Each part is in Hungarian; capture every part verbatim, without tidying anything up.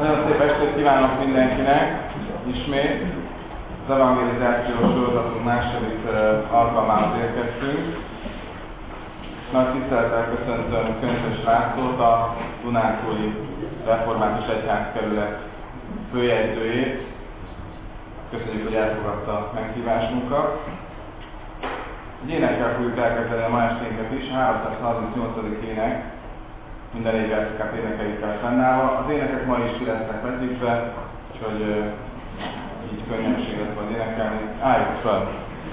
Nagyon szép estét kívánok mindenkinek! Ismét az evangelizációs sorozatunk második alkalmához érkeztünk. Nagy tisztelettel köszöntöm Köntös Lászlót, a Dunántúli Református Egyházkerület főjegyzőjét. Köszönjük, hogy elfogadta meghívásunkat. Egy énekkel fogjuk elkezdeni a ma esténket is, a háromszázharmincnyolcadik ének, minden éjjelszakát énekeikkel fennállva. Az énekek ma is ki lesznek vetítve, úgyhogy uh, így könnyebbség lesz majd énekelni. Álljunk fel!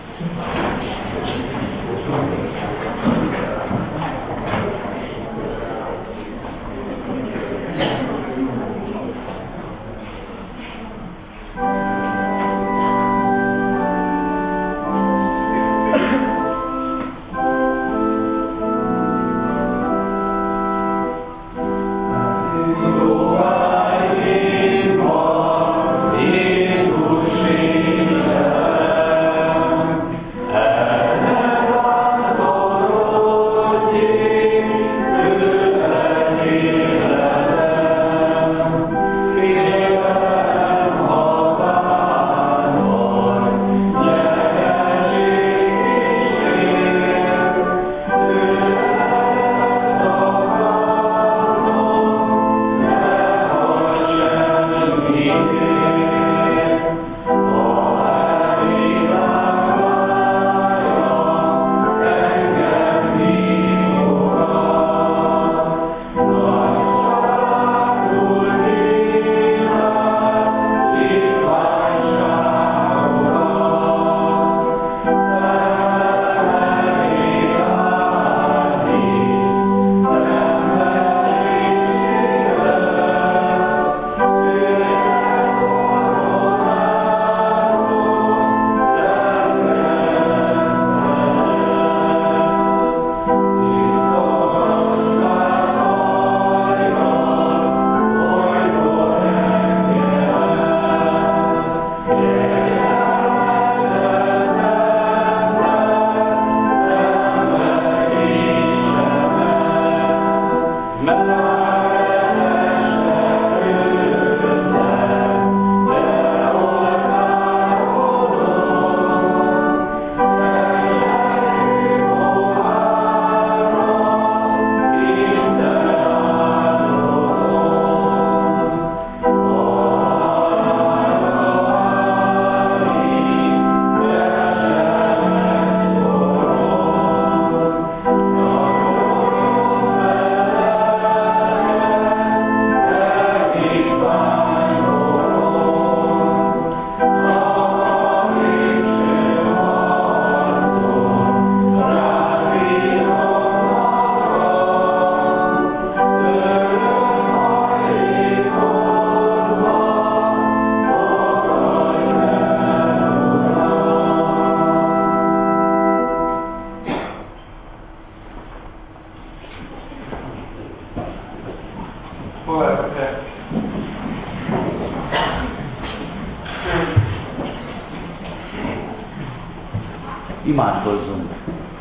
Imádkozzunk!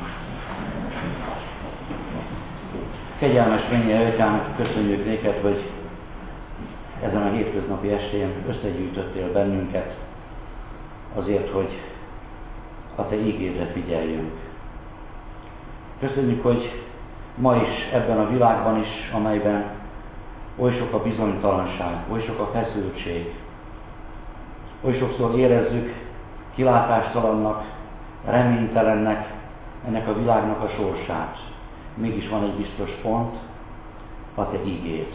Kegyelmes mennyei Atyánk, köszönjük néked, hogy ezen a hétköznapi estén összegyűjtöttél bennünket azért, hogy a te ígédre figyeljünk. Köszönjük, hogy ma is ebben a világban is, amelyben oly sok a bizonytalanság, oly sok a feszültség, oly sokszor érezzük kilátástalannak, reménytelennek ennek a világnak a sorsát. Mégis van egy biztos pont, a te ígéd.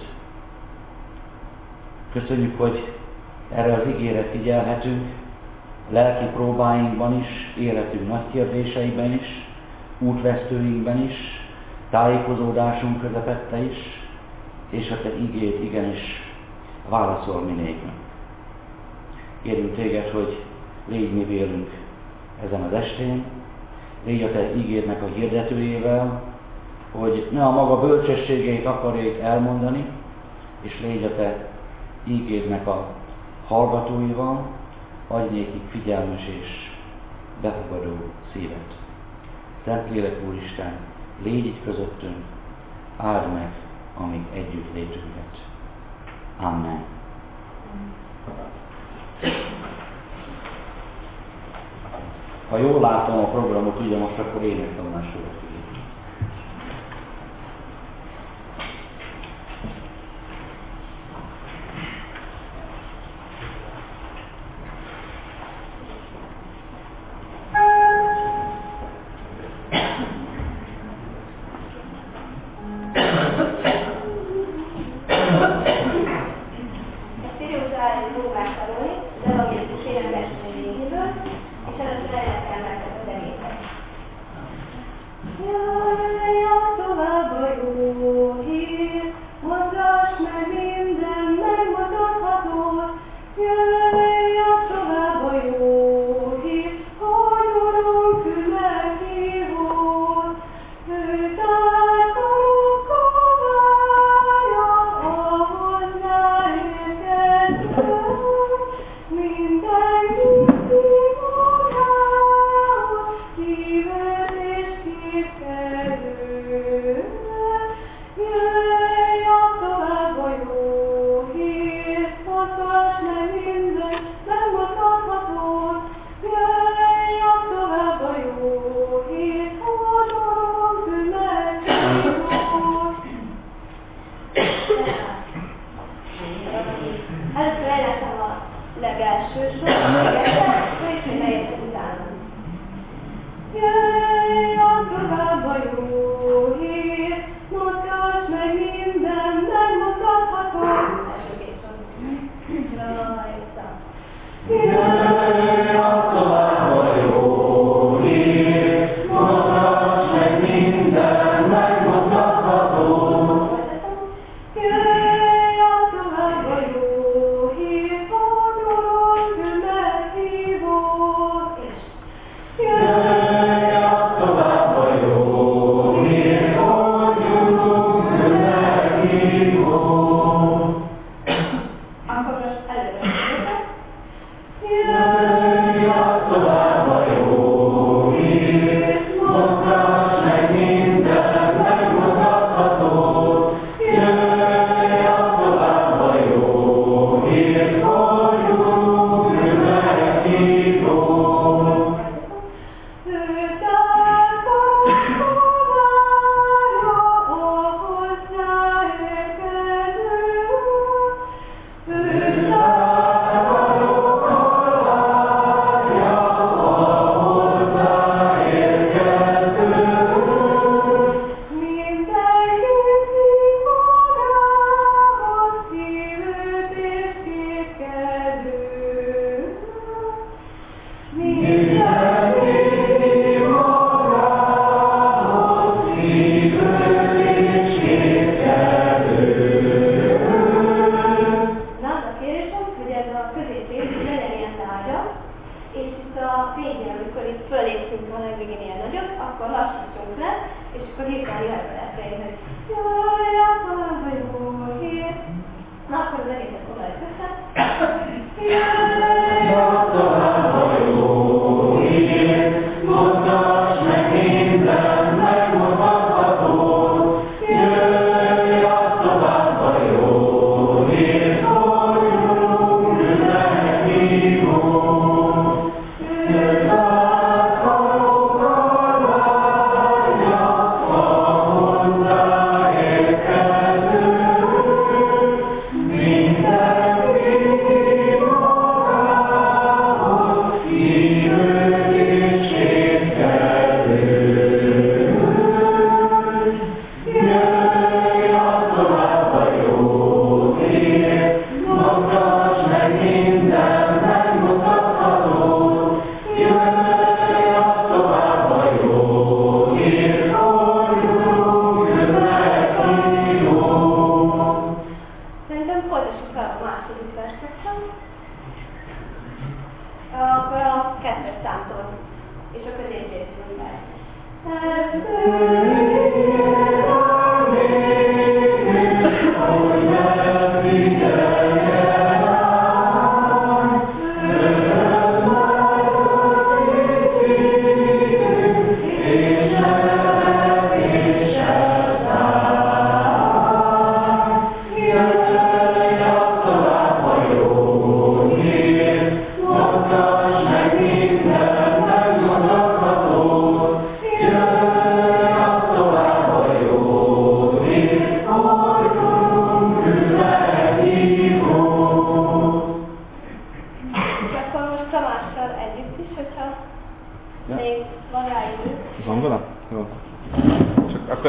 Köszönjük, hogy erre az ígére figyelhetünk, lelki próbáinkban is, életünk nagy kérdéseiben is, útvesztőinkben is, tájékozódásunk közepette is, és a te ígéd igenis válaszol minéknek. Kérünk téged, hogy légy mi vélünk ezen az estén, légy a te ígédnek a hirdetőjével, hogy ne a maga bölcsességeit akarjuk elmondani, és légy a te ígédnek a hallgatóival, adj nékik figyelmes és befogadó szívet. Szentlélek Úristen, légy itt közöttünk, áld meg a mi együtt létünket. Amen. Ha jól látom a programot, ugye most akkor énektanulás következik. Minden megmutatható,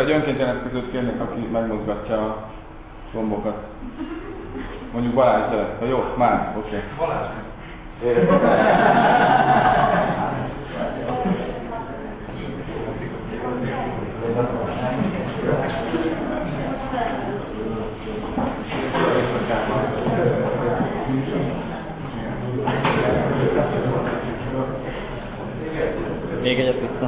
egy önként jelentkezőt kérnék, aki megmozgatja a gombokat. Mondjuk Balázs szeretne. Jó, már, oké. Okay. Balázs. Még egyet vissza.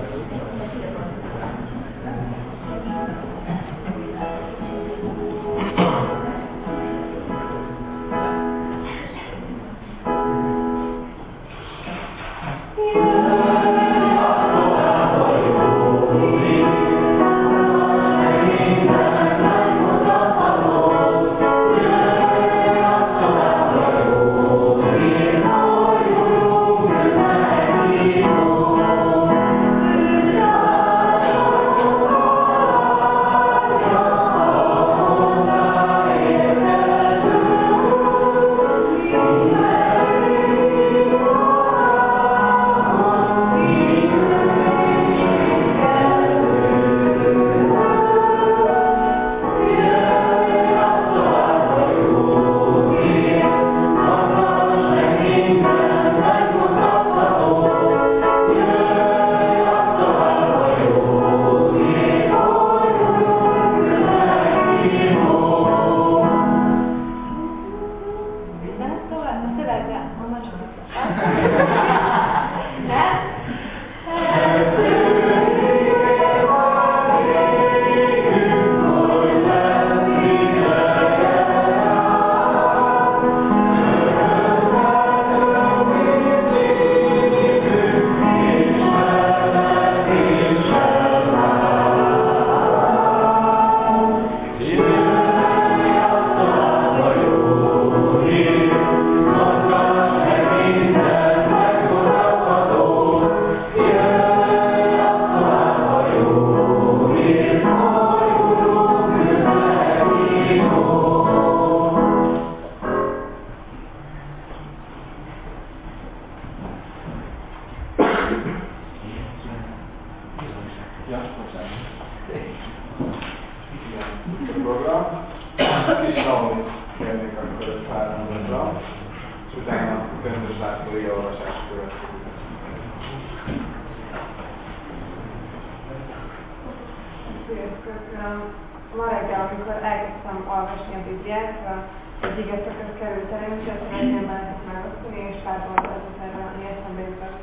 Ma reggel, amikor elkezdtem olvasni a Bibliát, egy igazakot került elém, és ezt legyen lehetett megosztani, és pár gondolatot erről, ami eszembe jutott.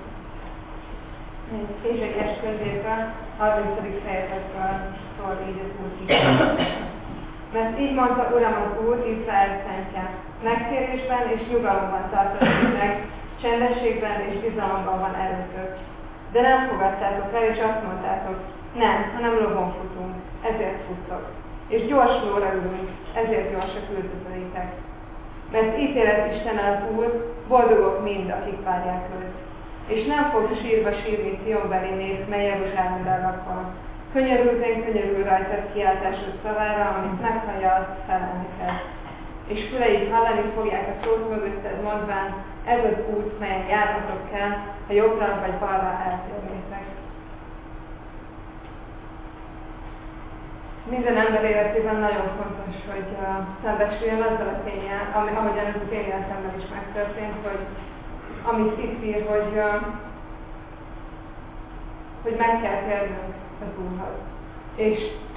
Ézsaiás könyvéből, harmincadik fejezetről szól így az Úr Isten. Mert így mondta Uram az Úr, Izrael szentje, megtérésben és nyugalomban tartozik meg, csendességben és bizalomban van erőtök. De nem fogadtátok el, és azt mondtátok, nem, hanem lovon futunk, ezért futtok. És gyors lóra ülünk, ezért gyorsak üldözőitek. Mert ítélet Isten az Úr, boldogok mind, akik várják őt. És nem fog sírva sírni Sionbeli nép, mely Jeruzsálemben lakva. Könyörülten könyörül rajtad kiáltásod szavára, amit meghallja, azt felelni kell. És füleit hallani fogják a szót mögötted, mondván, ez az út, melyen járnatok kell, ha jobbra vagy balra eltérnétek. Minden ember életében nagyon fontos, hogy uh, szembesüljön azzal a tényel, ami, ahogyan ez az én életemben is megtörtént, hogy amit itt ír, hogy, uh, hogy meg kell térnünk az Úrhoz. És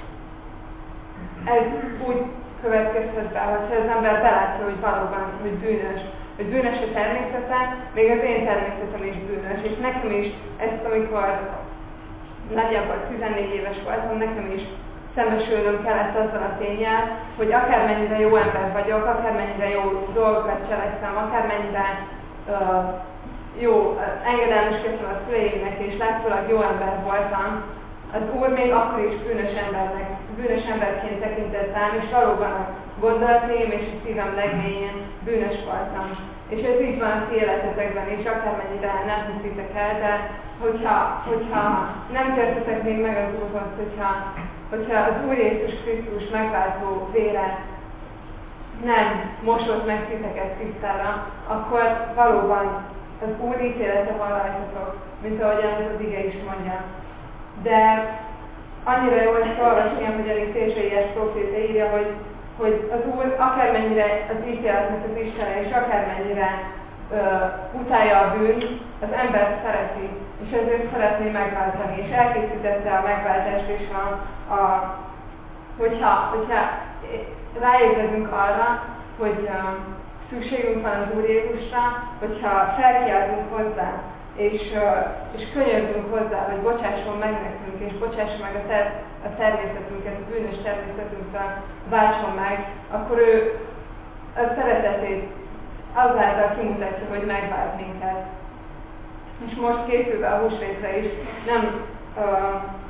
ez úgy következhet be, hogyha az ember belátja, hogy valóban, hogy bűnös, hogy bűnös a természete, még az én természetem is bűnös. És nekem is ezt, amikor nagyjából tizennégy éves voltam, nekem is szembesülnöm kellett azzal a tényel, hogy akármennyire jó ember vagyok, akármennyire jó dolgokat cselekszem, akármennyire uh, jó, uh, engedelmeskedtem a szüleimnek, és látszólag jó ember voltam, az Úr még akkor is bűnös embernek, bűnös emberként tekintett rám, és valóban a gondolataim és a szívem legmélyén bűnös voltam. És ez így van az életetekben, és akármennyire nem hiszitek el, de hogyha, hogyha nem tértetek még meg az Úrhoz, hogyha, hogyha az Úr Jézus Krisztus megváltó vére nem mosott meg titeket tisztára, akkor valóban az Úr ítélete van rajtatok, mint ahogyan ez az ige is mondja. De annyira jó ezt olvasni, hogy Ézsaiás próféta írja, hogy, hogy az Úr akármennyire az ítéletnek az Istene, és akármennyire uh, utálja a bűnt, az embert szereti, és ezért szeretné megváltani, és elkészítette a megváltást, és a, a, hogyha, hogyha ráébredünk arra, hogy uh, szükségünk van az Úr Jézusra, hogyha felkiáltunk hozzá, és, uh, és könyörgünk hozzá, hogy bocsásson meg nekünk, és bocsásson meg a, ter- a természetünket, a bűnös természetünket váltson meg, akkor ő a szeretetét azáltal kimutatja, hogy megvált minket. És most készülve a húsvétre is nem uh,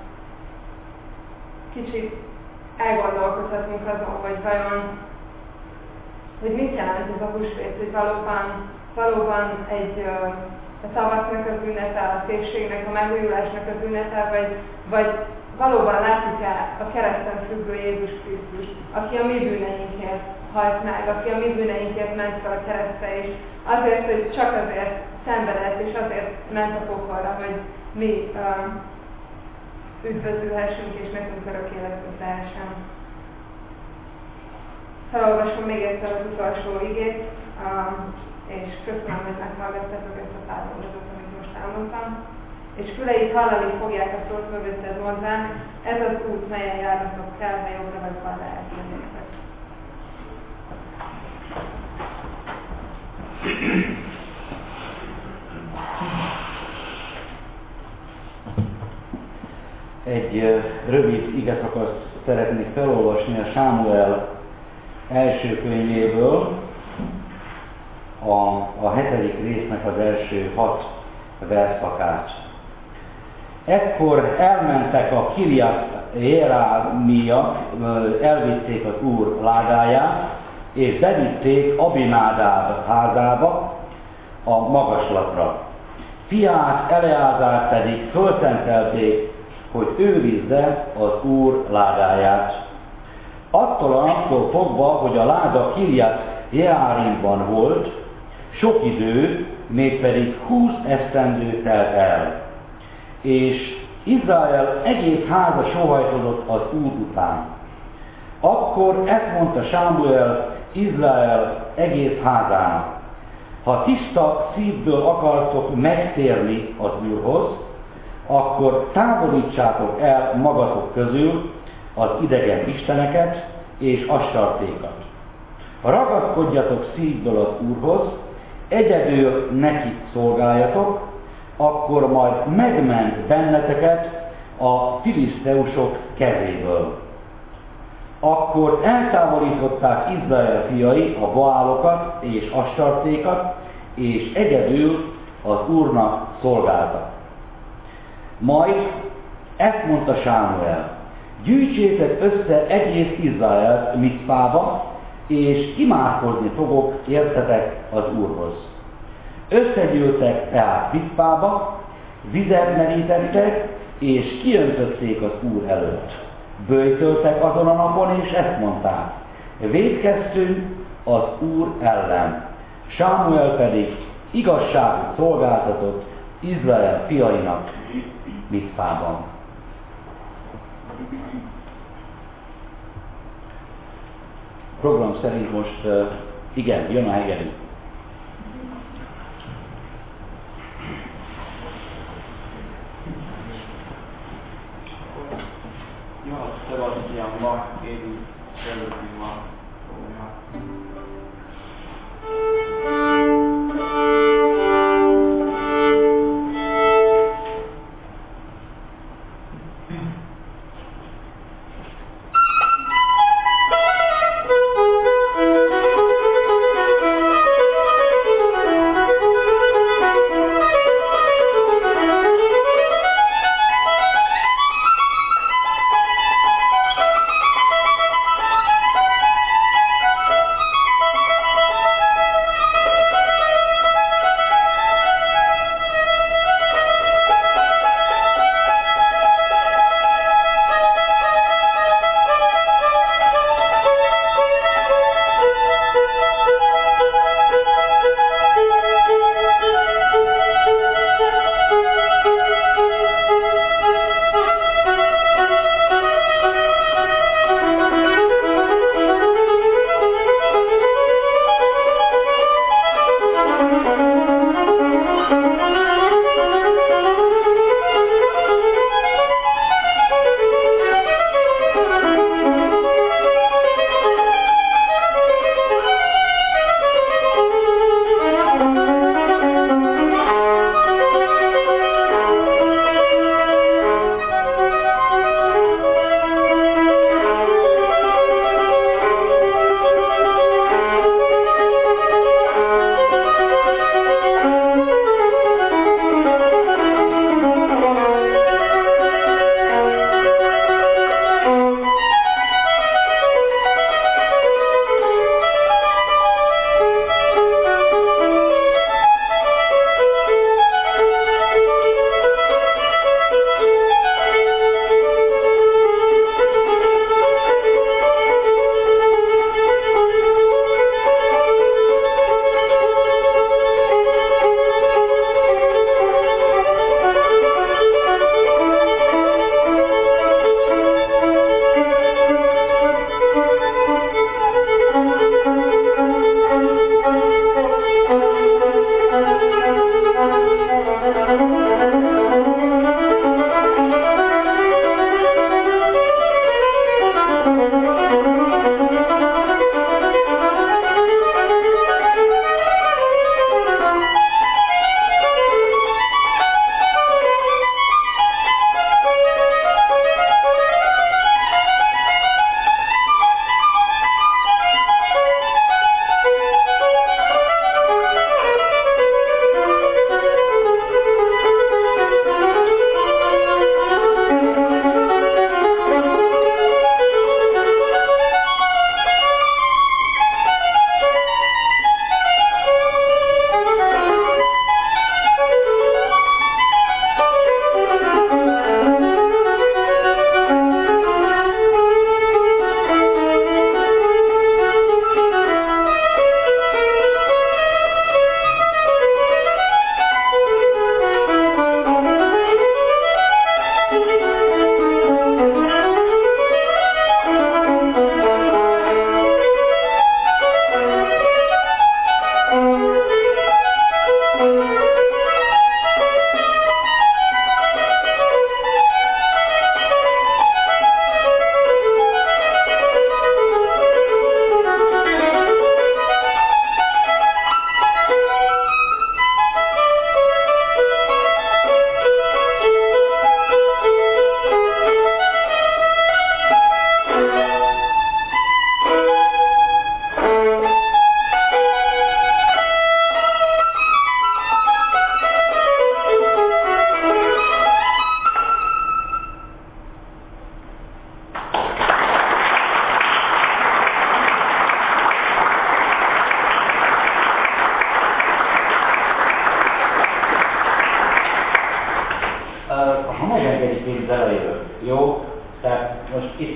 kicsit elgondolkozhatunk azon, hogy vajon, hogy mit jelent ez a húsvét, hogy valóban, valóban egy uh, a tavasznak az ünnete, a szépségnek, a megújulásnak az ünnete, vagy, vagy valóban látjuk-e a kereszten függő Jézus Krisztus, aki a mi bűneinkért halt meg, aki a mi bűneinkért ment fel a keresztre, és azért, hogy csak azért szenvedett, és azért ment a pokolra, hogy mi uh, üdvözülhessünk, és nekünk örök életünk lehessen. Felolvasom még egyszer az utolsó igét, uh, és köszönöm, hogy meghallgattatok ezt a pár mondatot, amit most elmondtam. És füleid hallani fogják a szót mögötted mondván, ez az út, melyen járnatok kell, ha jobbra vagy balra eltérnétek. Egy rövid igeszakaszt szeretnék felolvasni a Sámuel első könyvéből, a, a hetedik résznek az első hat verszakát. Ekkor elmentek a Kirjat Jearímiak, elvitték az Úr ládáját, és bevitték Abinádáb házába, a magaslatra. Fiát Eleázár pedig fölszentelték, hogy őrizze az Úr ládáját. Attól a naptól fogva, hogy a láda Kirjat Jearímban volt, sok idő, mégpedig húsz esztendő telt el, és Izrael egész háza sóhajtozott az Úr után. Akkor ezt mondta Sámuel Izrael egész házának: ha tiszta szívből akartok megtérni az Úrhoz, akkor távolítsátok el magatok közül az idegen isteneket és astartékat. Ragaszkodjatok szívből az Úrhoz, egyedül neki szolgáljatok, akkor majd megment benneteket a filiszteusok kezéből. Akkor eltávolították Izrael fiai a baálokat és astartékat, és egyedül az Úrnak szolgáltak. Majd ezt mondta Sámuel: gyűjtsétek össze egész Izraelt Mitzpába, és imádkozni fogok értetek az Úrhoz. Összegyűltek tehát Mitzpába, vizet merítettek, és kiöntötték az Úr előtt. Böjtöltek azon a napon, és ezt mondták: vétkeztünk az Úr ellen. Sámuel pedig igazságot szolgáltatott Izrael fiainak Mitzpában. Program szerint most uh, igen, jön a hegedű. Johann Sebastian Bach évi előzőma szólja.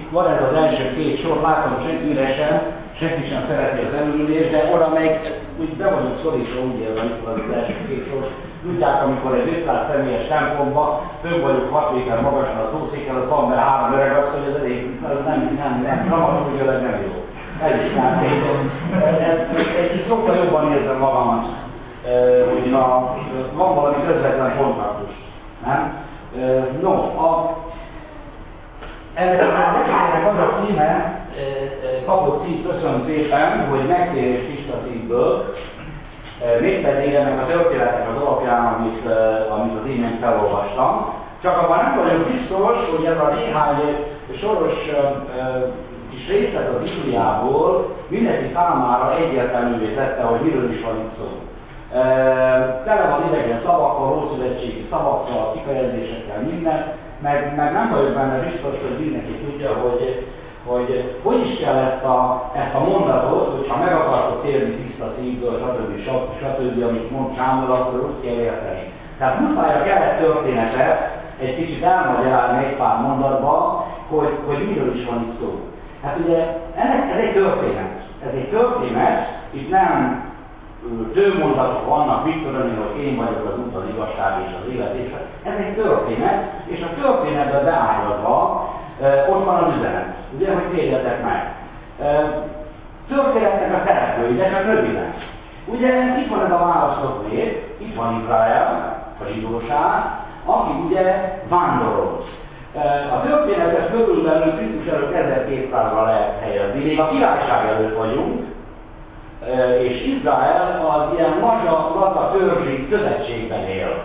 van ez az első két sor, látom senkire sem, senki sem szereti az elülést, de oda meg úgy be vagyunk szorítva, úgy élve, itt van az első két sor. Tudják, amikor egy ötszáz személyes tempomban több vagyunk hat méter magasan a szószéken, az van, mert három öreg azt, hogy az elég, az nem, nem, nem, dramaturgiailag nem jó. Ez is már egy sokkal jobban érzem magamat, hogy a, van valami közvetlen kontaktus, nem? No, a, ennek az a címe, kapott cím, köszönöm szépen, hogy megtérés tiszta szívből, mégpedig ennek a történetnek az alapján, amit, amit az imént felolvastam. Csak abban nem vagyok biztos, hogy ez a néhány soros kis részlet az Bibliából mindenki számára egyértelművé tette, hogy miről is van itt szó. Tele van idegen szavakkal, ószövetségi szavakkal, kifejezésekkel, minden, meg, meg nem vagyok benne biztos, hogy mindenki tudja, hogy hogy hogy is kell ezt a, ezt a mondatot, hogyha meg akartok térni tiszta szívből, stb. stb. Amit mond Sámuel, akkor úgy kell érteni. Tehát muszáj a keret történetet egy kicsit elmagyarázni egy pár mondatban, hogy, hogy miről is van itt szó. Hát ugye ennek, ez egy történet. Ez egy történet, itt nem tőmondatok vannak, mit tudom én, hogy én vagyok az út, az igazság és az élet, és ez egy történet, és a történetbe beállazva ott van az üzenet, ugye, hogy térjetek meg. Történetnek a szereplői, de csak röviden. Ugye itt van ez a választott nép, itt van Izrael, a zsidóság, aki ugye vándorolt. A történetet körülbelül Krisztus előtt ezerkétszázra lehet helyezni, még a királyság előtt vagyunk, és Izrael az ilyen laza, laza törzsi szövetségben él.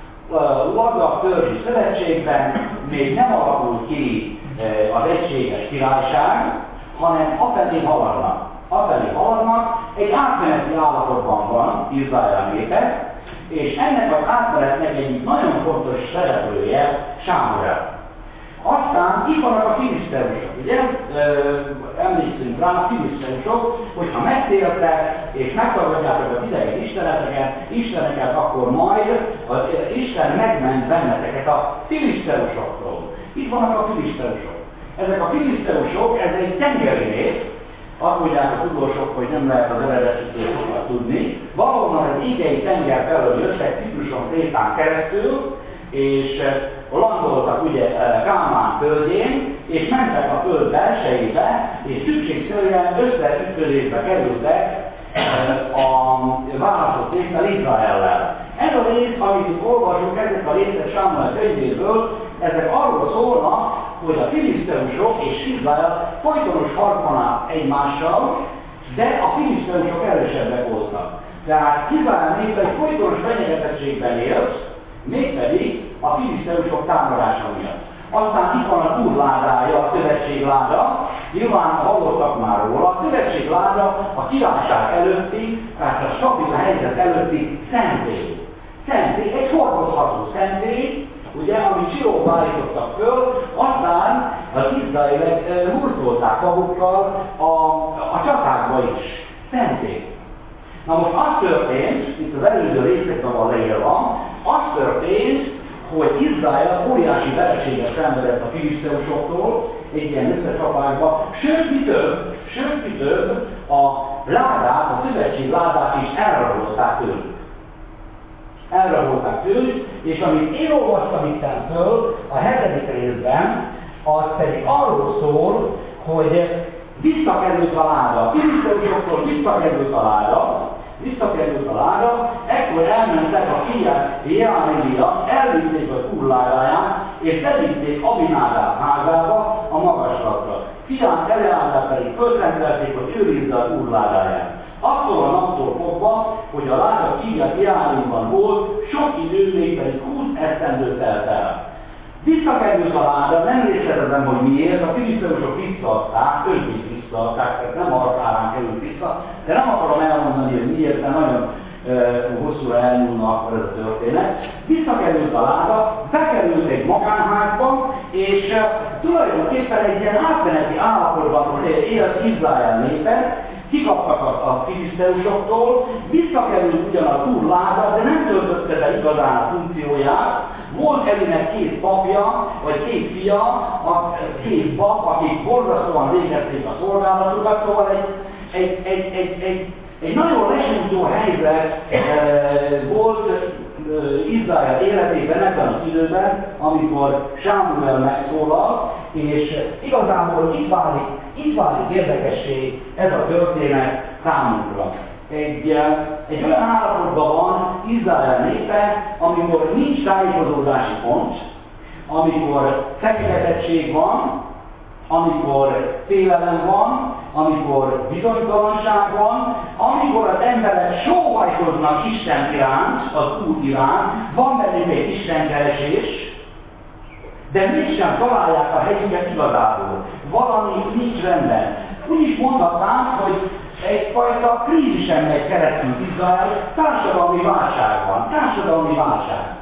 Laza törzsi szövetségben még nem alakult ki az egységes királyság, hanem afelé haladnak. Afelé haladnak, egy átmeneti állapotban van Izrael népe, és ennek az átmenetnek egy nagyon fontos szereplője Sámuel. Aztán itt vannak a filiszteusok, ugye? Emlékszünk rá, a filiszteusok, hogyha megtértek és megtagadjátok az idegen isteneteket, isteneket, akkor majd az Isten megment benneteket a filiszteusoktól. Itt vannak a filiszteusok. Ezek a filiszteusok, ez egy tengeri nép, azt mondják a tudósok, hogy nem lehet az eredetükről sokat tudni. Valóban az égei tenger felől jöttek Cipruson Krétán keresztül, és landoltak ugye Kámán földjén, és mentek a föld belsejébe, és szükségszerűen összeütközésbe kerültek a választott résztel Izraellel. Ez a rész, amit itt olvasunk, ezek a részek Sámuel könyvéből, ezek arról szólnak, hogy a filiszteusok és Izrael folytonos harcban áll egymással, de a filiszteusok erősebbek voltak. Tehát Izrael népe egy folytonos fenyegetettségben élt, mégpedig a filiszteusok támadása miatt. Aztán itt van a túrládája, a szövetségláda, nyilván hallottak már róla, a szövetségláda a királyság előtti, tehát a stabil helyzet előtti szentély. Szentély, egy hordozható szentély, ugye, amit Silóba állítottak föl, aztán az izraelek e, hurcolták magukkal a, a csatákba is. Szentély. Na most az történt, itt az előző részekben van leírva, az történt, hogy Izrael óriási vereséget szenvedett a filiszteusoktól, egy ilyen összecsapásba, sőt mi több, sőt mi több, a ládát, a szövetség ládát is elrabolták tőlük. Elrabolták tőlük, és amit én olvastam itten föl, a hetedik részben, az pedig arról szól, hogy visszakerült a láda, a filiszteusoktól visszakerült a láda, visszakerült a láda, ekkor elmentek a fiát Jeánélia, elvitték a túlládáját, és elvitték Abinádab házába a magaslatra. Fiát Eleázár pedig fölrendelték, hogy őrizze a túlládáját. Attól a naptól fogva, hogy a láda fiát Jeánéliban volt, sok idő még pedig húsz esztendő telt el. Visszakerült a láda, nem részletezem, hogy miért, a filiszteusok visszaadták, ők is visszaadták, tehát nem arcárán került vissza, de nem akarom elmondani, hogy miért, mert nagyon e, hosszúra elnyúlna akkor ez a történet. Visszakerült a láda, bekerült egy magánházba, és e, tulajdonképpen egy ilyen átmeneti állapotban élt Izrael népe, kikaptak a, a filiszteusoktól, visszakerült ugyan a túlláda, de nem töltötte be igazán a funkcióját, Volt Elinek két papja, vagy két fia, a két pap, akik borzasztóan végezték a szolgálatukat, szóval egy, egy, egy, egy, egy, egy nagyon lesújtó helyzet e, volt e, Izrael életében ebben az időben, amikor Sámuel megszólal, és igazából itt válik, itt válik érdekessé ez a történet számunkra. Egy, egy olyan állapotban van Izrael népe, amikor nincs tájékozódási pont, amikor fenyegetettség van, amikor félelem van, amikor bizonytalanság van, amikor az emberek sóhajtoznak Isten iránt, az Úr iránt, van bennük egy istenkeresés, de mégsem találják a helyüket igazából. Valami nincs rendben. Úgy is mondhatnám, hogy egyfajta krízisen megy keresztül Izrael, társadalmi válság van, társadalmi válság.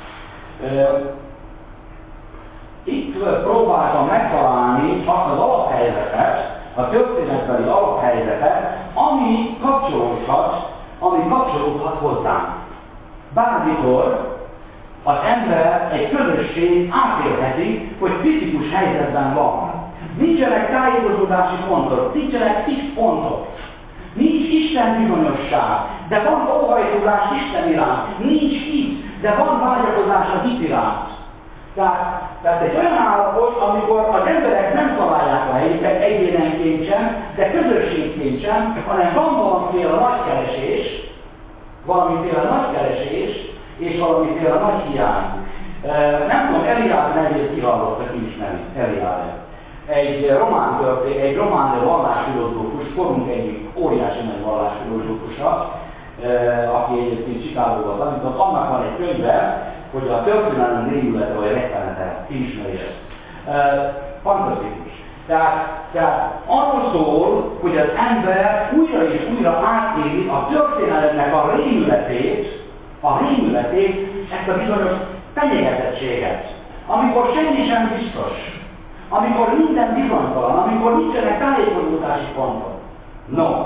Itt próbáltam megtalálni azt az alaphelyzetet, a történetbeli alaphelyzetet, ami kapcsolódhat, ami kapcsolódhat hozzánk. Bármikor az ember, egy közösség átélheti, hogy kritikus helyzetben van. Nincsenek tájékozódási pontok, nincsenek fix pontok. Nincs Isten bizonyosság, de van óhajtozás Isten iránt. Nincs hit, de van vágyakozás a hit iránt. Tehát, tehát egy olyan állapot, amikor az emberek nem találják a helyüket egyénenként sem, de közösségként sem, hanem van valamiféle nagy keresés, valamiféle nagy keresés, és valamiféle nagy hiány. Nem tudom, Eliád nevét kihallottak, ki ismeri Eliád. Egy román történet, egy román vallásfilozófus, korunk egyik óriási nagy vallásfilozófusa, aki egyébként Chicagóban tanított, annak van egy könyve, hogy a történelem rémülete vagy rettenete, ki ismeri ezt. Fantasztikus. Tehát, tehát arról szól, hogy az ember újra és újra átéli a történelemnek a rémületét, a rémületét, ezt a bizonyos fenyegetettséget, amikor semmi sem biztos, amikor minden bizonytalan, amikor nincsenek tájékozódási pontok. No,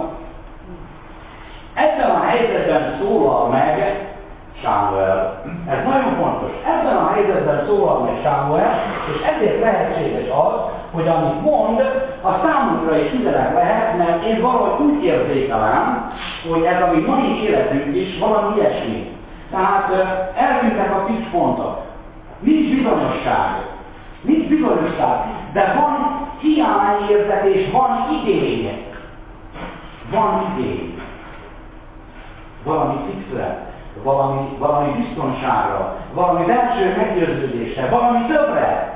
ebben a helyzetben szólal meg Sámuel. Ez nagyon fontos. Ebben a helyzetben szólal meg Sámuel, és ezért lehetséges az, hogy amit mond, a számunkra is üzenet lehet, mert én valahogy úgy érzékelem, hogy ez a mi mai életünk is valami ilyesmi. Tehát eltűntek a kis pontok. Nincs bizonyosság. Nincs bizonyosság, de van hiányérzet és van igény. Van igény. Valami fixre, valami, valami biztonságra, valami belső meggyőződésre, valami többre.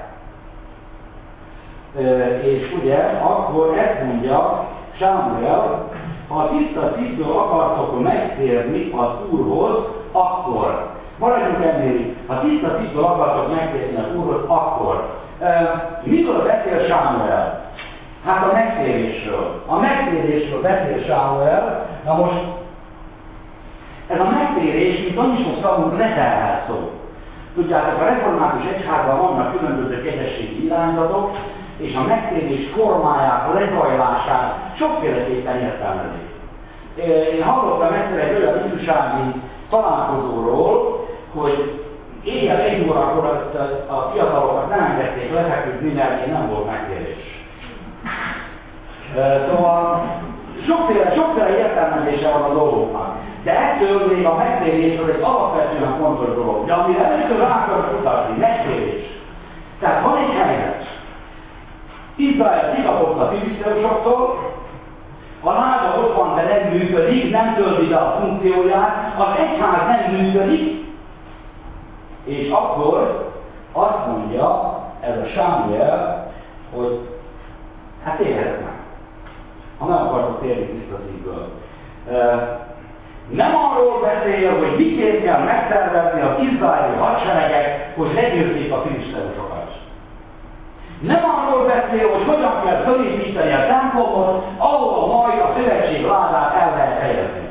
E, és ugye, akkor ezt mondja Sámuel, ha a tiszta szívből akartok megtérni az Úrhoz, akkor. Maradjunk ennél, ha tiszta szívből akartok megtérni az Úrhoz, akkor. E, mikor beszél Sámuel? Hát a megtérésről. A megtérésről beszél Sámuel. Na most, ez a megtérés, mint annyi sok szavunk leterhel szó. Tudjátok, a református egyházban vannak különböző kegyességi irányzatok, és a megtérés formáját, a lezajlását sokféleképpen értelmezik. Én hallottam egyszer egy olyan ifjúsági találkozóról, hogy éjjel egy órakor a, a fiatalokat nem engedték lefeküdni, mert nem volt megtérés. Szóval sokféle, sokféle értelmezése van a dolgoknak. De ettől még a megtérésről egy alapvetően fontos dolog. De amire először rá akarok utalni, megtérés. Tehát van egy helyzet. Izrael kikapott a filiszteusoktól, a láda ott van, de nem működik, nem tölti be a funkcióját, az egyház nem működik, és akkor azt mondja ez a Sámuel, hogy hát térjetek meg, ha nem akartok térni tiszta szívből. Nem arról beszél, hogy miként kell megszervezni az izraeli hadseregek, hogy legyőzzék a filiszteusokat. Nem arról beszél, hogy hogyan kell fölépíteni a templomot, ahol majd a szövetség ládát el lehet helyezni.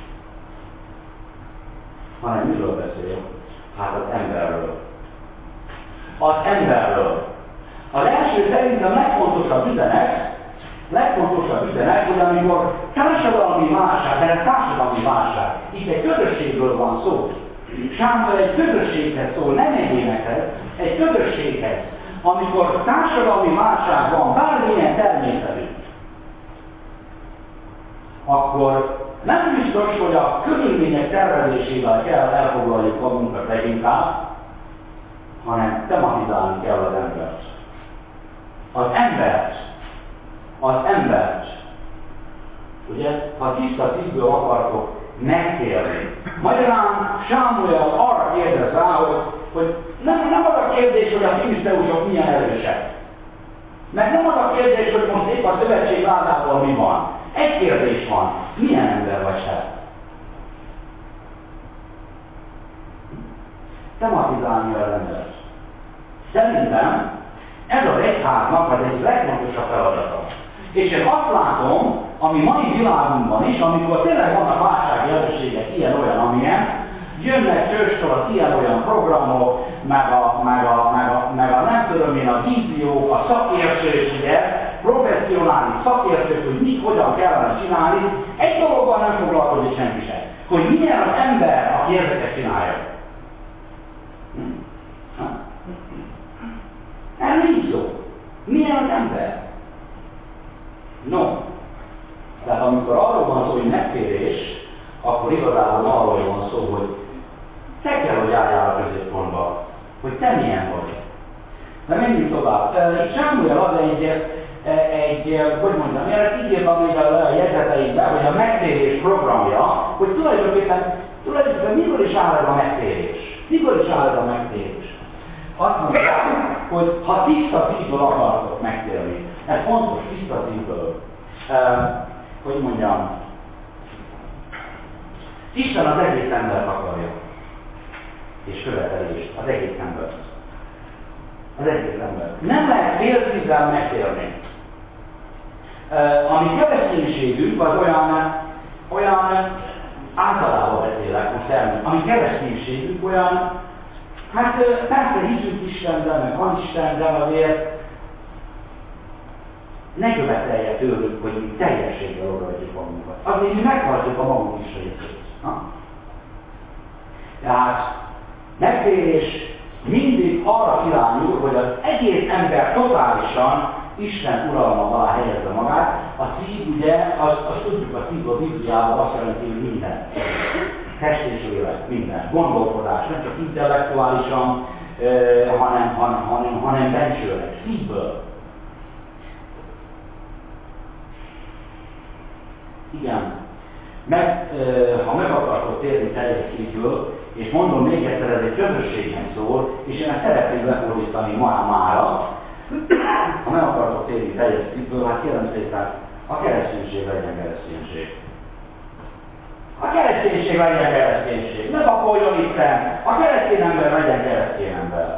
Hanem miről beszél? Hát az emberről. Az emberről. Az első szerintem legfontosabb üzenet, legfontosabb üzenet, hogy amikor társadalmi válság, de ez társadalmi válság, itt egy közösségről van szó. Sámuel egy közösséghez szól, nem egyénekhez, egy közösséghez, amikor társadalmi válság van, bármilyen természetű, akkor nem biztos, hogy a körülmények tervezésével kell elfoglaljuk magunkat leginkább, hanem tematizálni kell az embert. Az embert, az embert. Ugye, ha tiszta szívből akartok megtérni. Magyarán Sámuel arra kérdez rá, hogy, hogy nem, nem az a kérdés, hogy a filiszteusok milyen erősek. Meg nem az a kérdés, hogy most épp a szövetség ládával mi van. Egy kérdés van. Milyen ember vagy te? Tematizálni az embert. Szerintem ez az egyháznak az egy legfontosabb feladata. És én azt látom, ami mai világunkban is, amikor tényleg vannak válsági lehetőségek, ilyen-olyan, amilyen, jönnek csőstől ilyen-olyan programok, meg a, meg, a, meg, a, meg a nem tudom én, a víziók, a szakértők, ugye, professzionális szakértők, hogy mit, hogyan kellene csinálni, egy dologgal nem foglalkozik senki sem. Hogy milyen az ember, aki ezeket csinálja. Erről így szó. Milyen az ember? No. Tehát amikor arról van szó, hogy megtérés, akkor igazából arról van szó, hogy te kell, hogy álljál a középpontba, hogy te milyen vagy. De menjünk tovább. Itt Sámuel ad egy, egy, hogy mondjam, én így írtam még a jegyzeteimben, hogy a megtérés programja, hogy tulajdonképpen, tulajdonképpen mikor is áll ez a megtérés? Mikor is áll ez a megtérés? Azt mondja, hogy ha tiszta szívből akartok megtérni, ez fontos, tiszta szívből. Uh, hogy mondjam, Isten az egész embert akarja, és követelést, az egész embert. Az egész embert. Nem lehet fél szívvel megtérni. Uh, ami kereszténységünk, az olyan, olyan általában beszélek most el, ami kereszténységünk olyan, hát persze hiszünk Istenben, meg van Isten, de azért ne követelje tőlük, hogy mi teljességgel odaadjuk magunkat. Azért mi megtartjuk a magunk is részét. Tehát megtérés mindig arra irányul, hogy az egész ember totálisan Isten uralma alá helyezze magát. A szív, ugye, azt, azt tudjuk a szív a Bibliában azt jelenti, hogy minden. Test és lélek, minden. Gondolkodás, nem csak intellektuálisan, eh, hanem, hanem, hanem, hanem bensőleg, szívből. Igen. Meg, ha meg akartok térni teljes szívből, és mondom még egyszer, ez egy közösségnek szól, és én ezt szeretném lefordítani ma mára, ha meg akartok térni teljes szívből, hát kérem szépen, a kereszténység legyen kereszténység. A kereszténység legyen kereszténység. Ne pakoljon Isten, a keresztény ember legyen keresztény ember.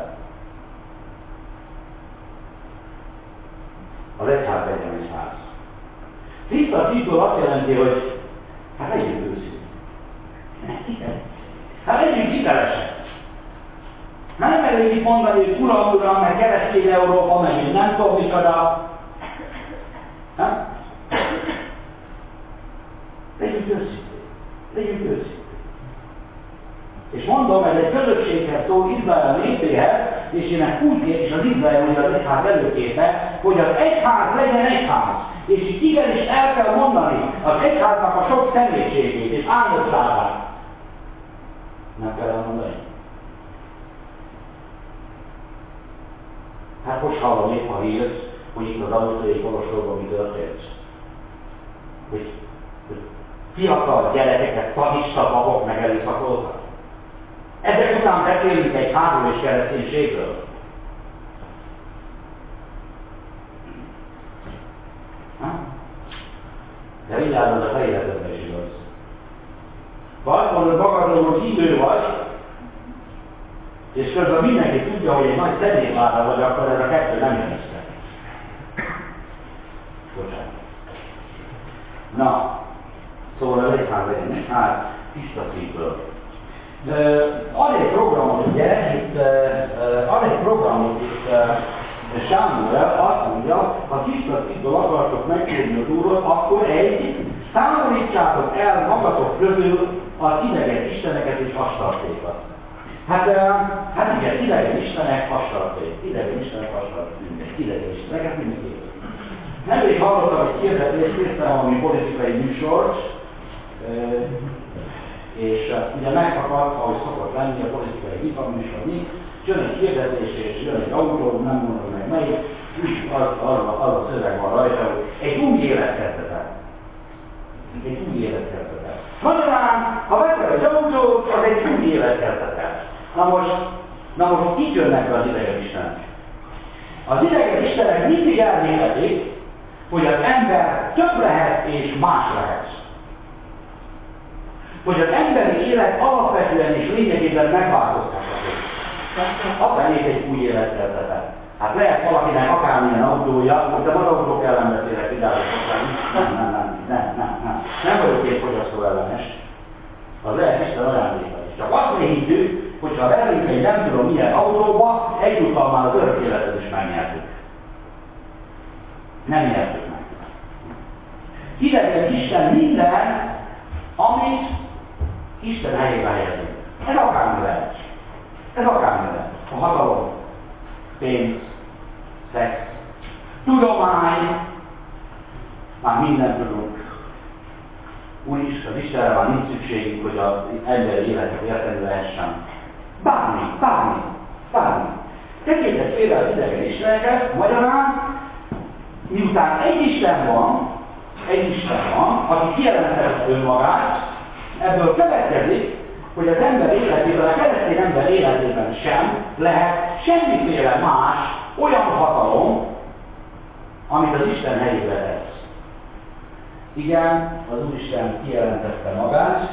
Az egyház legyen egyház. Tiszta szívből azt jelenti, hogy hát legyünk őszintén. Hát legyünk hitelesek. Nem elég itt mondani, hogy uram, uram, meg keresztény Európa, meg én nem tudom micsoda. Nem? Legyünk őszintén. Legyünk őszintén. És mondom, ez egy közösséghez szól, Izrael népéhez, és én ezt úgy és az Izrael, hogy az egyház előképe, hogy az egyház legyen egyház. És itt igenis el kell mondani az egyháznak a sok személyiségét és áldozását. Nem kell elmondani. Hát most hallom épp a hírt, hogy itt az ausztriai kolostorban mi történt. Hogy, hogy fiatal gyerekeket szadista papok megerőszakoltak. Ezek után beszélünk egy háború és kereszténységről. De vigyázzon, a te életedben is igaz. Ha azt mondod magadról, hogy hívő vagy, és közben mindenki tudja, hogy egy nagy szedélyváda vagy, akkor ez a kettő nem jön össze. Bocsánat. Na, szóval az egyház legyen, hát tiszta szívből. Ad egy programot, ugye, itt, ad egy programot itt Sámuel azt mondja, ha tiszta szívből akartok megkérni az Úrot, akkor egy, számolítsátok el magatok közül az idegen isteneket és astartékat. Hát, hát igen, idegen istenek, astarték. Idegen istenek, astarték. Idegen isteneket mindenképp. Nemrég hallottam egy kérdezést, néztem valami politikai műsort, és ugye megszakadt, ahogy szokott lenni a politikai vita műsor, és jön egy kérdezés, és jön egy autó, nem mondom meg melyik, az, az, az a szöveg van rajta, hogy egy új életkezdetet. Egy új életkezdetet. Magyarán, ha megvan egy autó, az egy új életkezdetet. Na most, na most itt jönnek be az idegen istenek. Az idegen istenek mindig elméletik, hogy az ember több lehet és más lehet. Hogy az emberi élet alapvetően és lényegében megváltoztatható. Azt lennék egy új életkezdetet. Hát lehet valakinek akármilyen autója, most nem az autók ellen beszélek, vidálatosság. Nem, nem, nem, nem, nem, nem. Nem vagyok egy fogyasztó ellenes. Az lehet Isten ajándéka is. Csak azt hittük, hogyha velünk egy nem tudom milyen autóba, egyúttal már az örök életet is megnyertük. Nem nyertük meg. Idegen Isten minden, amit Isten helyébe helyezünk. Ez akármi lehet. Ez akármi lehet. A hatalom, pénz, szex, tudomány, már mindent tudunk. Úgyis az Istenre már nincs szükségünk, hogy az emberi életet érteni lehessen. Bármi, bármi, bármi. Tekintek félre az idegen isteneket, magyarán, miután egy Isten van, egy Isten van, aki kijelentette önmagát, ebből következik, hogy az ember életében, a keresztény ember életében sem lehet semmiféle más olyan hatalom, amit az Isten helyébe tesz. Igen, az Úristen kijelentette magát,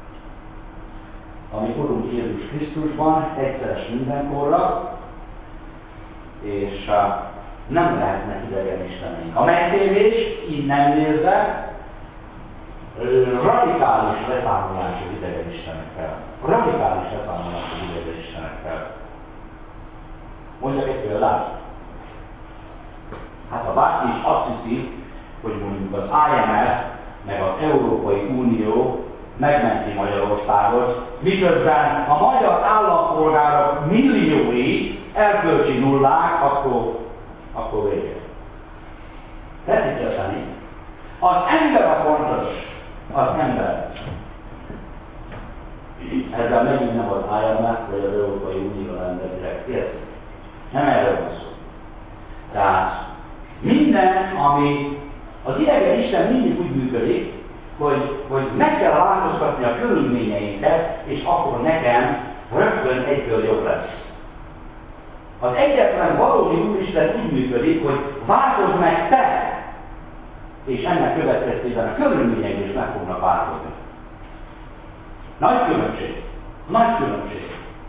ami Urunk Jézus Krisztusban, egyszeres mindenkorra, és uh, nem lehetnek idegen isteneink. A megtérés innen nézve radikális leszámolás az idegen istenekkel. Radikális leszámolás az idegen istenekkel. Mondjak egy példát. Hát ha bárki is azt hiszi, hogy mondjuk az I M F meg az Európai Unió megmenti Magyarországot, miközben a magyar állampolgárok milliói erkölcsi nullák, akkor, akkor vége. Tetszik érteni? Az ember a fontos, az ember. Ezzel megint nem az I M F vagy az Európai Unió lenne direkt, érted? Nem erről van szó. Tehát minden, ami az idegen Isten mindig úgy működik, hogy, hogy meg kell változtatni a körülményeinket, és akkor nekem rögtön egyből jobb lesz. Az egyetlen valódi Úristen úgy működik, hogy változz meg te, és ennek következtében a körülményeink is meg fognak változni. Nagy különbség. Nagy különbség.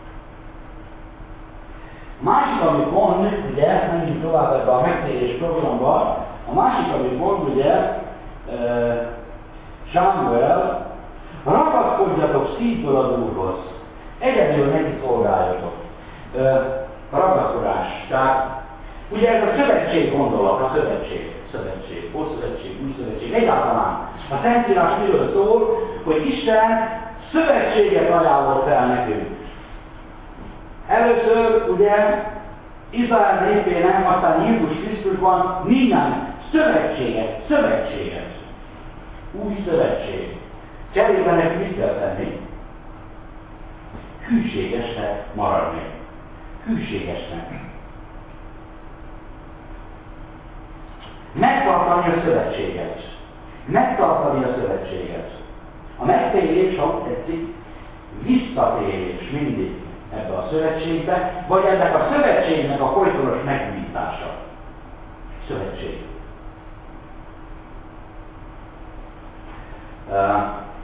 A másik, amit mond, ugye, menjünk tovább ebbe a megtérés programba, a másik, amit mond, ugye, uh, Sámuel, ragaszkodjatok szívből az Úrhoz, egyedül neki szolgáljatok. Uh, ragaszkodás. Tehát, ugye ez a szövetség gondolat, a szövetség. Szövetség, Ószövetség, Új Szövetség, egyáltalán. A Szentírás miről szól, hogy Isten szövetséget ajánlott fel nekünk. Először ugye Izrael népének, aztán Jézus Krisztusban minden szövetséget, szövetséget. Új szövetség. Cserében nekünk mit kell tenni? Hűségesnek maradni. Hűségesnek. Megtartani a szövetséget. Megtartani a szövetséget. A megtérés, ha tetszik, visszatérés mindig ebbe a szövetségbe, vagy ennek a szövetségnek a folytonos megújítása. Szövetség. Uh,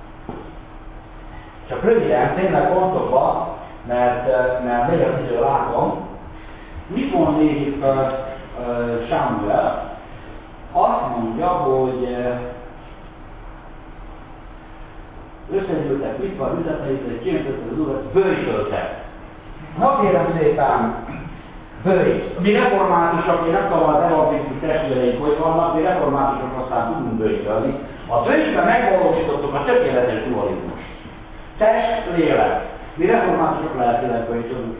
csak röviden, tényleg pontokba, mert, mert még az idő látom, mit mond még itt uh, uh, Sámuel? Azt mondja, hogy összegyűltek, mit van üzeteit, hogy kiöntöttek az Urat, bőjtöltek. Na kérem szépen, bőjt. Mi reformátusok, én nem tudom, az evangélikus testvéreink hogy vannak, mi reformátusok aztán tudunk bőjtölni. A bőjtben megvalósítottuk a tökéletes dualizmust. Test, lélek. Mi reformátusok lelkileg bőjtünk.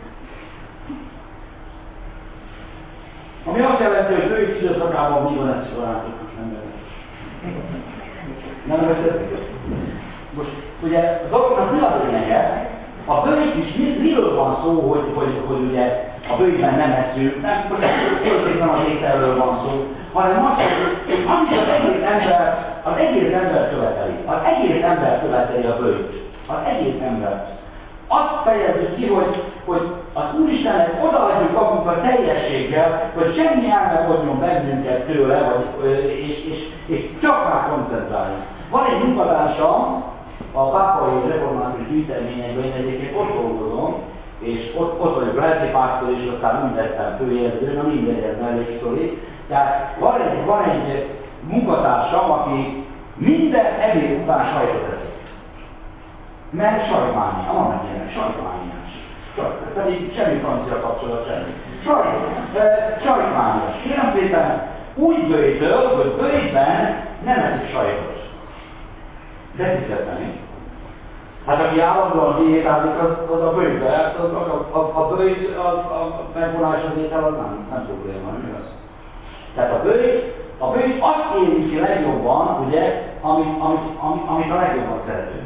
Ami azt jelenti, hogy bőjt időszakában mi van ezt barátok, nem beszélünk. Nem beszélünk. Most ugye a dolognak mi a lényege? A bőjt is miről van szó, hogy, hogy, hogy ugye a bőjtben nem eszünk, nem, most nem az ételről van szó, hanem az, hogy amit az egész ember, az egész ember követeli, az egész ember követeli a bőjt, az egész ember. Azt fejezzük ki, hogy, hogy az Úristennek odaadjuk magunkat teljességgel, hogy semmi el ne vonjon bennünket tőle, vagy, és, és, és csak rá koncentrálni. Van egy munkatársam, a pápai református gyűjteményekben, én egyébként ott dolgozom, és ott, ott vagyok lelkipásztor, és aztán úgy lettem főjegyző, na mindegy, ez mellék sztori. Tehát van egy, van egy munkatársam, aki minden ebéd után sajtot eszik. Mert sajtmánia, van egy ilyenek, sajtmániás. Pedig semmi francia kapcsolat semmi. Sajtmániás. Kérem szépen, úgy bőjtől, hogy bőjtben nem eszik sajtot. De hiszetlenül. Hát aki állandóan diétázik, az, az a bőjtbe, az, a, a, a bőjt, a, a megvonás az étel, az nem, nem probléma, mi az? Tehát a bőjt, a bőjt azt érinti legjobban, ugye, amit, amit, amit, amit a legjobban szeretünk.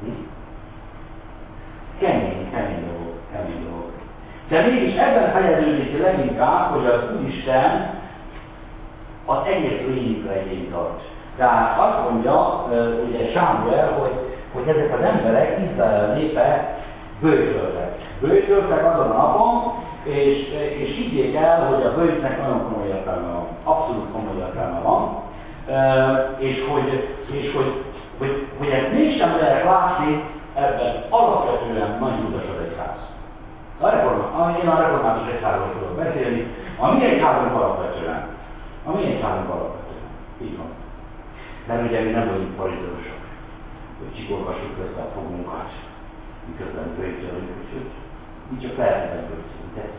Kemény, kemény dolog, kemény dolog. De mégis ebben fejeződik leginkább, hogy az Úristen az egész lényükre igényt tart. Tehát azt mondja, ugye Sámuel, hogy, hogy ezek az emberek, Izrael népe bőjtöltek. Bőjtöltek azon a napon, és, és higgyék el, hogy a bőjtnek nagyon komoly értelme van. Abszolút komoly értelme van. És hogy, és hogy, hogy, hogy ezt mégsem lehet látni, ebben alapvetően nagy Júdas az egyház. A reforma, én a református egyházról tudok beszélni, a mi egyházunk alapvetően. A mi egyházunk alapvetően. Így van. De ugye mi nem vagyunk farizősök, hogy csikorgassuk közben a fogunkat, miközben bőjtölünk, úgyhogy mi csak lehetne bőjtölünk. De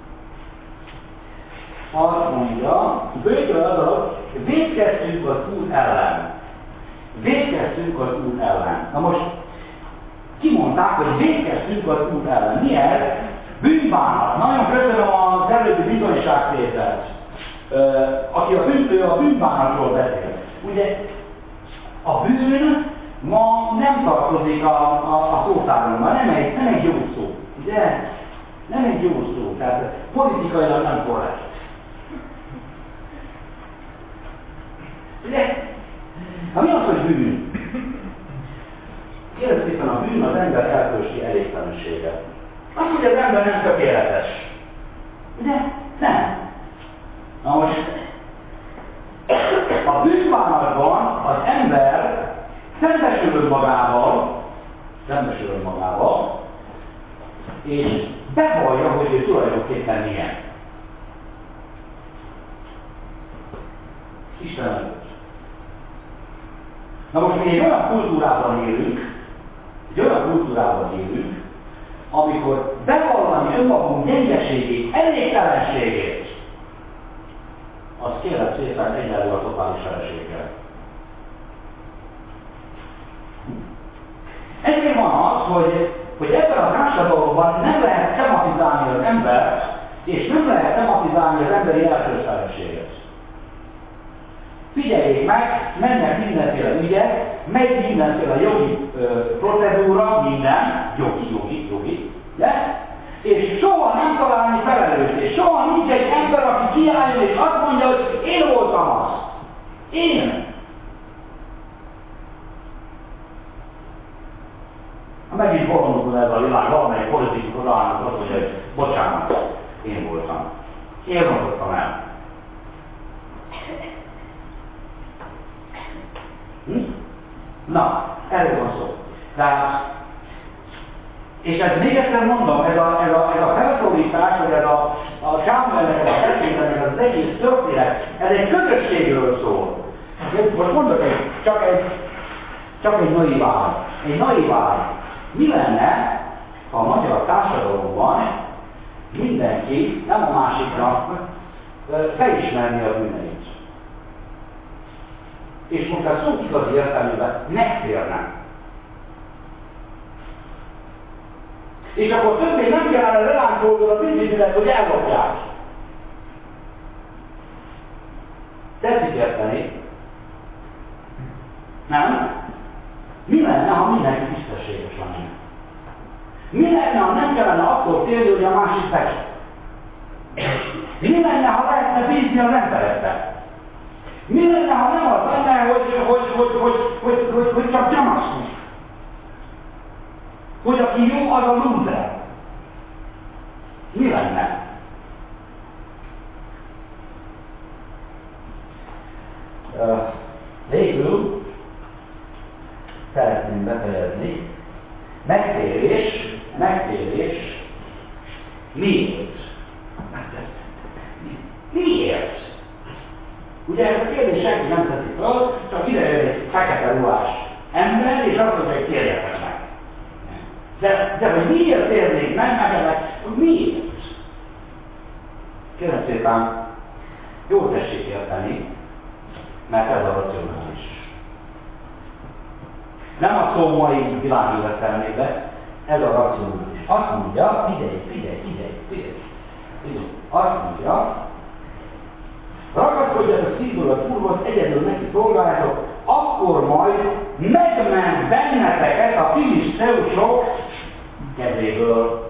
azt mondja, bőjtöl az alatt, védkeztünk az Úr ellen. Védkeztünk az Úr ellen. Na most, kimondták, hogy védkeztünk az Úr ellen. Mi ez? Bűnbánat. Nagyon köszönöm az előbbi bizonyságtételt, aki a, bűn, a bűnbánatról beszél. Ugye a bűn ma nem tartozik a, a, a szótárunkban, nem egy, nem egy jó szó. Ugye? Nem egy jó szó, tehát politikailag nem korrekt. Ugye? Hát mi az, hogy bűn? Kérlek szépen, a bűn az ember erkölcsi elégtelensége. Az, hogy az ember nem tökéletes. Ugye? Nem. Na most, a bűnbánatban az ember szembesül magával, szembesül magával, és bevallja, hogy ő tulajdonképpen milyen. Isten előtt. Na most mi egy olyan kultúrában élünk, egy olyan kultúrában élünk, amikor bevallani önmagunk gyengeségét, elégtelenségét, az kérlek szépen egyenlő a totális feleséggel. Ezért van az, hogy, hogy ebben a társadalomban nem lehet tematizálni az embert, és nem lehet tematizálni az emberi erkölcs feleséget. Figyeljék meg, mennek mindenféle ügyek, megy mindenféle jogi ö, procedúra, minden, jogi, jogi, jogi, de? És soha nem találni felelőst, és soha nincs egy ember, aki kiálljon és azt mondja, hogy én voltam az. Én. Ha meg is bolondul ez a világ, valamelyik politikus odaállnak azt mondja, hogy bocsánat, én voltam. Én rontottam el. Hm? Na, erről van szó. Tehát, és ezt még egyszer mondom, ez a, ez a, ez a felszólítás, vagy ez a, a Sámuelnek, a felszólítás, az egész történet, ez egy közösségről szól. Most mondok egy, csak egy, csak egy naiv vágy. Egy naiv vágy. Mi lenne, ha a magyar társadalomban mindenki nem a másiknak felismerni a bűneit? És most a szó igazi értelmében megtérnek. És akkor többé nem kellene reláncolni a bűnügyet, hogy ellopják. Tetszik érteni? Nem? Mi lenne, ha mindenki tisztességes lenne? Mi lenne, ha nem kellene attól félni, hogy a másik fekete? Mi lenne, ha lehetne bízni az emberekben? Mi lenne, ha nem az lenne, hogy, hogy, hogy, hogy, hogy, hogy, hogy csak nyomasztunk? Hogy aki jó, az a loser? Mi lenne? Uh, végül szeretném befejezni. Megtérés, megtérés. Miért? Miért? Ugye ez a kérdés senki nem teszi fel, csak ide jön egy fekete ruhás ember, és azt mondja, hogy térjetek meg. De, de hogy miért térnék meg, meg ennek, miért? Kérem szépen, jól tessék érteni, mert ez a racionális. Nem a szó mai világi értelmében, ez a racionális. Azt mondja, figyelj, figyelj, figyelj, figyelj, figyelj. Azt mondja, ragaszkodjatok szívből a Úrhoz, egyedül neki szolgáljatok, akkor majd megment benneteket a filiszteusok kezéből.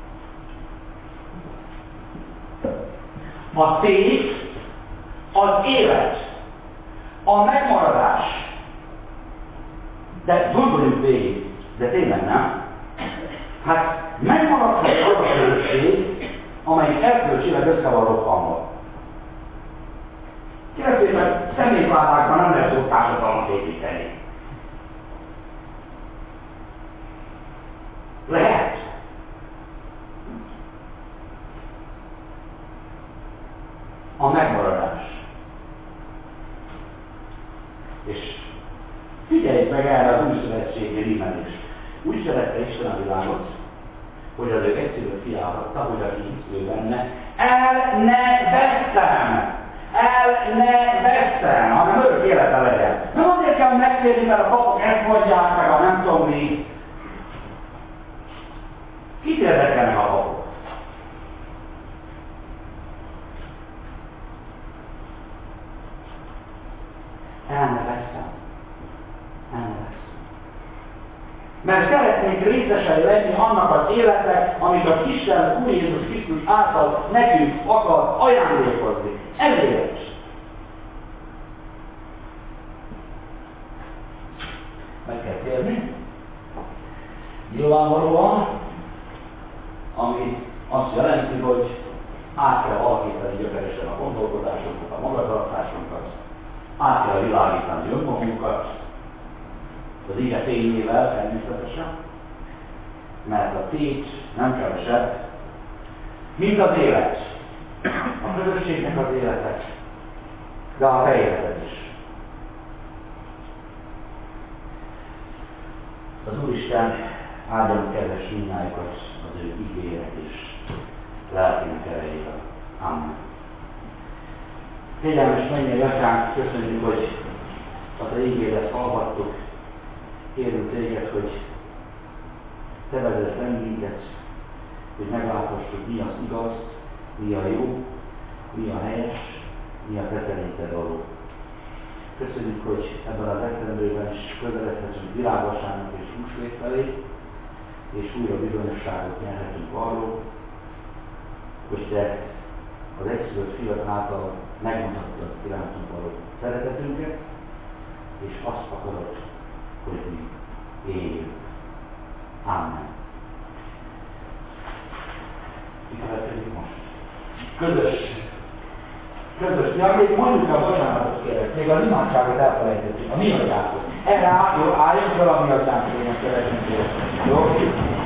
A tét, az élet, a megmaradás. De gondoljuk végig, de tényleg nem. Hát megmaradhat az a közösség, amelyik erkölcsileg össze van rokkanva. Kérdésében személyvállákban nem lehet szó társadalmat építeni. Lehet. A megmaradás. És figyeljük meg erre az új szövetségi rímelést. Úgy szerette Isten a világot, hogy az ő egyszerűen kiállhatta, hogy aki hisző benne, el ne vesztem! El ne veszten, hanem örök élete legyen. Nem azért kell megtérni, mert a papok ezt mondják, meg a nem tudom mi. Kit érdekelnek a papok? El ne veszten. El ne veszten. Mert szeretnénk részesei lenni annak az életnek, amit az Isten Úr Jézus Krisztus által nekünk akar ajándékozni. Ezért. Meg kell térni. Nyilvánvalóan, ami azt jelenti, hogy át kell alakítani gyökeresen a gondolkodásunkat, a magatartásunkat, át kell világítani önmagunkat, az ige fényével természetesen, mert a tét nem kevesebb, mint az élet. A közösségnek az élete, de a te életed is. Az Úristen áldjon kedves mindnyájukat az ő igének és lelkének erejével. Amen. Kegyelmes mennyei Atyánk, köszönjük, hogy a te igédet hallgattuk. Kérünk téged, hogy te vezess bennünket, hogy megláthassuk, mi az igaz, mi a jó, mi a helyes, mi a te szerinted való. Köszönjük, hogy ebben az esztendőben is közeledhetünk világosságnak és húsvét felé, és újra bizonyosságot nyerhetünk arról, hogy te az egyszülött fiad által megmutattad irántunk való szeretetünket, és azt akarod, hogy mi éljünk. Amen. Mi következik most? Közös, közös, ja, még mondjuk a bocsánatot kérek, még az imádságot elfelejtettük, a mi atyánkot. Erre álljunk fel a mi atyánkot, én szeretném kérni. Jó?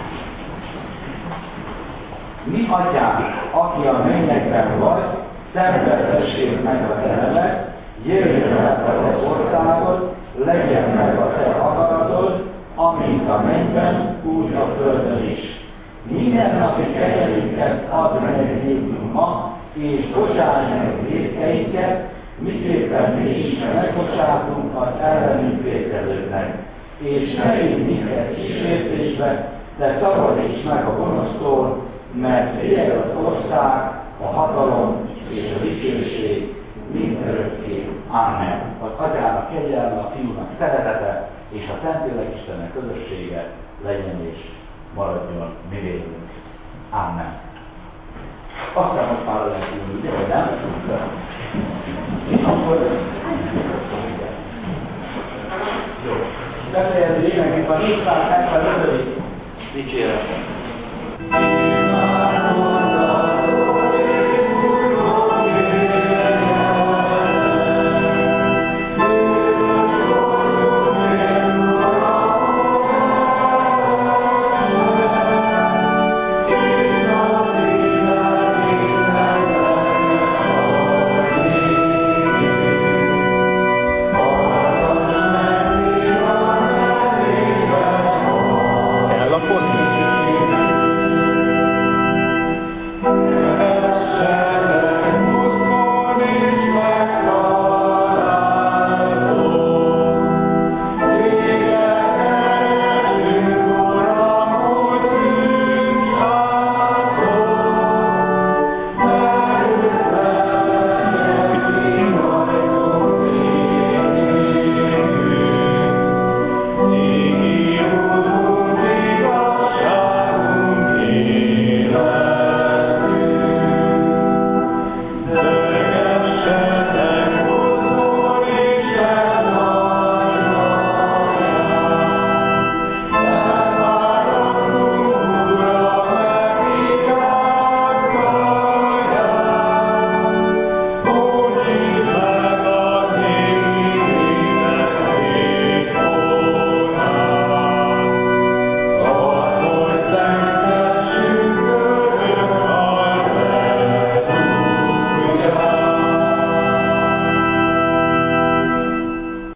Mi atyánk, aki a mennyekben vagy, szenvedtessék meg a te neved, jöjjön el a te országod, legyen meg a te akaratod, amint a mennyben, úgy a földön is. Minden napi kenyerünket add meg nékünk ma, és bocsáss meg vétkeinket, miképpen mi is megbocsátunk az ellenünk vétkezőknek. És ne vigy minket kísértésbe, de szabadíts meg a gonosztól, mert tiéd az ország, a hatalom és a dicsőség mindörökké. Ámen. Az Atyának kegyelme, a Fiúnak szeretete és a Szentlélek Istennek közössége legyen és maradjon mi vélünk. Ámen. Aztán most már lehet ülni, vagy nem? Akkor jó. Befejezni énekünk a négyszázhetvenötödik dicséret.